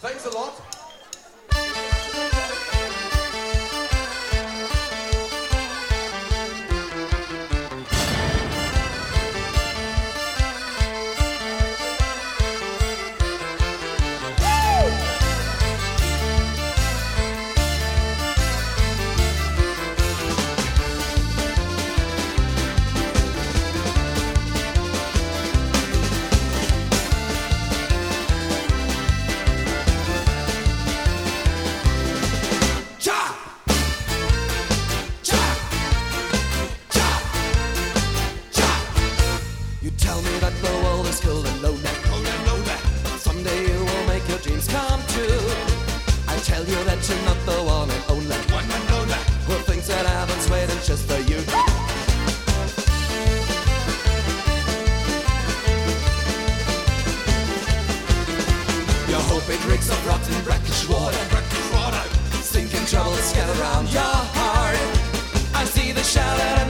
Thanks a lot. You tell me that the world is cold and lonely, someday you will make your dreams come true. I tell you that you're not the one and only, who thinks that heaven's waiting just for you. Your hope it reeks of rotten brackish water, sinking troubles get around your heart. I see the shadow